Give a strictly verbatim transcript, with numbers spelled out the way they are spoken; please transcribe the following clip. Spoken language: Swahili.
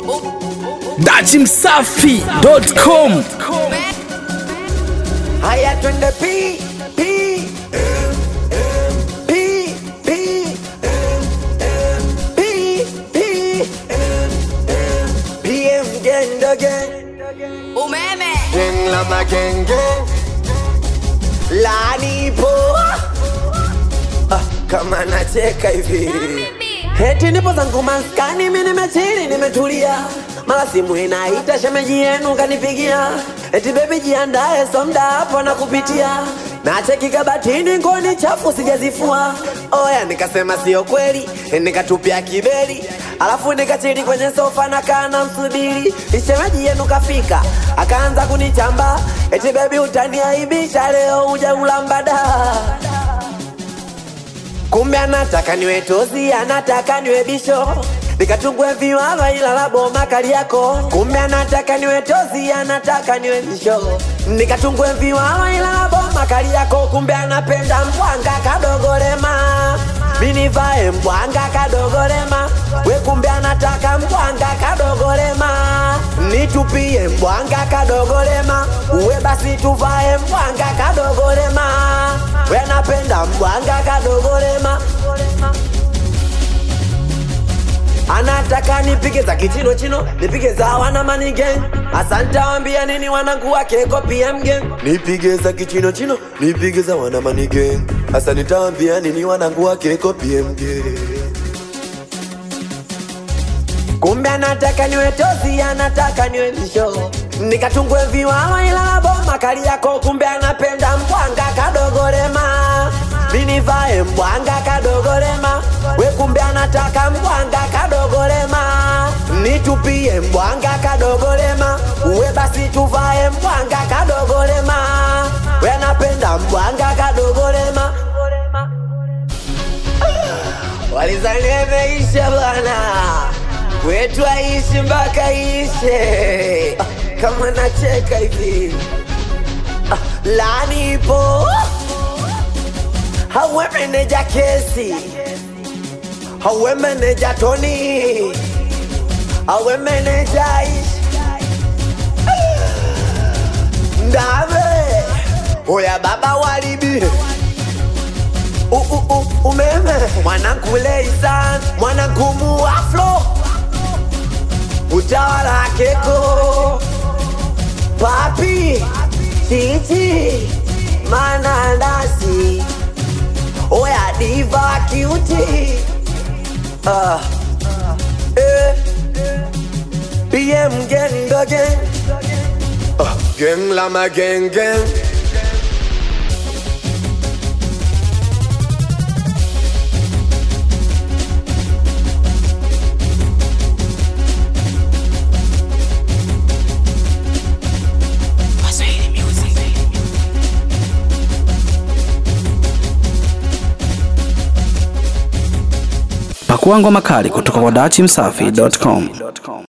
dati msafi dot com. Haya twende pi pi pi pi pi pi P M gang again. Umeme Gang la ma gang gang. Lani po ah, kama nacheka hivi. Heti nipo zangu maskani mimi nimechili nimetulia. Mara simu inaita shemeji yenu kanipigia. Eti baby jiandae somda hapo na kupitia. Na cheki kabatini ngoni chafu sijazifua. Oya nikasema sio kweli, nikatupia kibeli. Alafu nikachili kwenye sofa na kana msubiri. Shemeji yenu kafika, akaanza kunichamba. Eti baby utaniaibisha leo uje ulambada. Kumbe anataka niwe tozi, anataka niwe bisho. Nikatungwe viwala ila la boma kali yako. Kumbe anataka niwe tozi, anataka niwe bisho. Nikatungwe viwala ila la boma kali yako. Kumbe anapenda mbwanga kadogorema. Mini vae mbwanga kadogorema. We kumbe anataka mbwanga kadogorema. Nitupie mbwanga kadogorema. Uwe basi tuvae mbwanga kadogorema. We anapenda mbwanga kadogorema. Anataka nipige za kichino chino, nipige za wana mani gang. Asanta wambia nini wanangu wake ko P M gang. Nipige za kichino chino, nipige za wana mani gang. Asa nitaambia nini wanangu wake ko P M gang. Kumbe anataka niwe tozi, anataka niwe bisho. Nikatungwe viwala ila boma kali yako. Kumbe anapenda mbwanga kadogorema. Mini vae mbwanga kadogorema. We kumbe anataka mbwanga kadogorema. Nitupie mbwanga kadogorema. Uwe basi tuvae mbwanga kadogorema. We anapenda mbwanga kadogorema. Walizani imeisha bwana, kwetu aishi mpaka ishe. Kama nacheka hivi Lani ipo. Hawe meneja Kesi, hawe meneja Tony, hawe meneja Ish Ndave. Oya baba walibi u u u umeme. Mwanangu Leisan, mwanangu Muaflo, utawala keko papi chichi mananasi. Oya diva cutie ah eh P M gang again. Ah, gang la ma gang gang. Pakua ngoma kali kutoka kwa dati msafi dot com.